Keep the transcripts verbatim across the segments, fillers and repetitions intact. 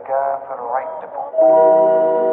guy for the right dipple.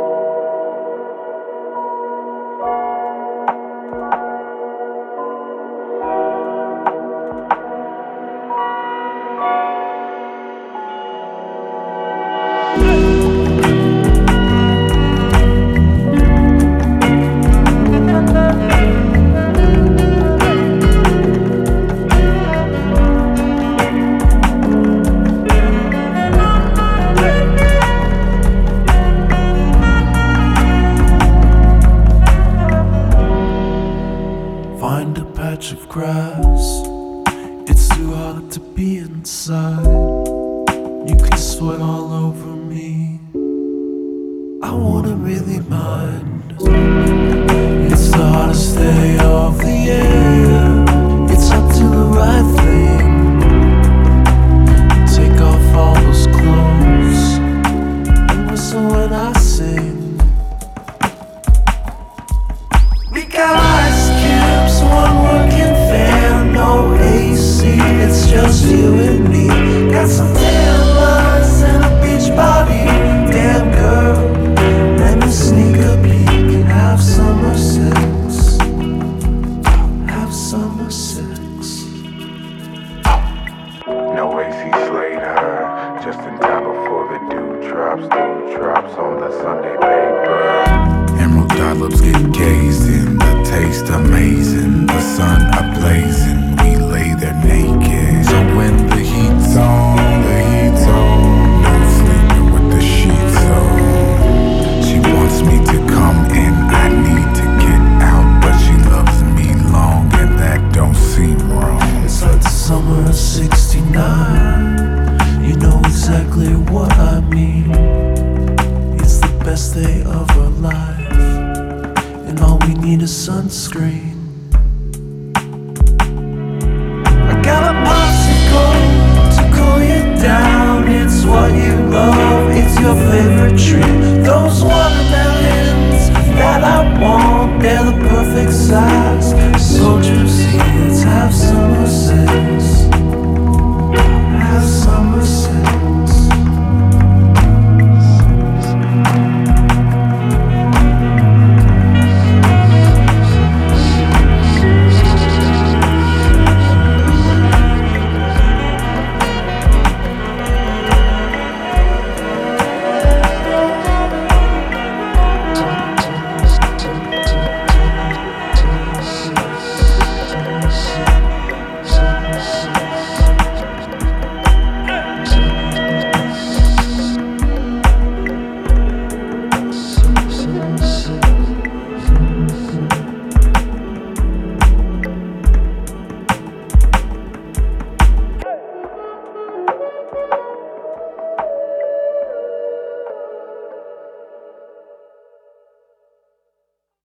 Find a patch of grass. It's too hard to be inside. You can sweat all over me. I wanna really mind. It's the hardest day of the year. It's up to the right thing. Take off all those clothes and whistle when I sing. We got ice cubes, one working fan, no A C, it's just you and me. Got some tan lines and a beach body. Damn girl, let me sneak a peek and have summer sex. Have summer sex. No way she slayed her, just in time before the dew drops, dew drops on the Sunday paper. Emerald dollops get gazed in, the taste amazing, the sun ablazing, we lay there naked. So when the heat's on, the heat's on, no sleeping with the sheets on. She wants me to come in, I need to get out, but she loves me long and that don't seem wrong. It's like the summer of sixty-nine. You know exactly what I mean. It's the best day of our life, and all we need is sunscreen.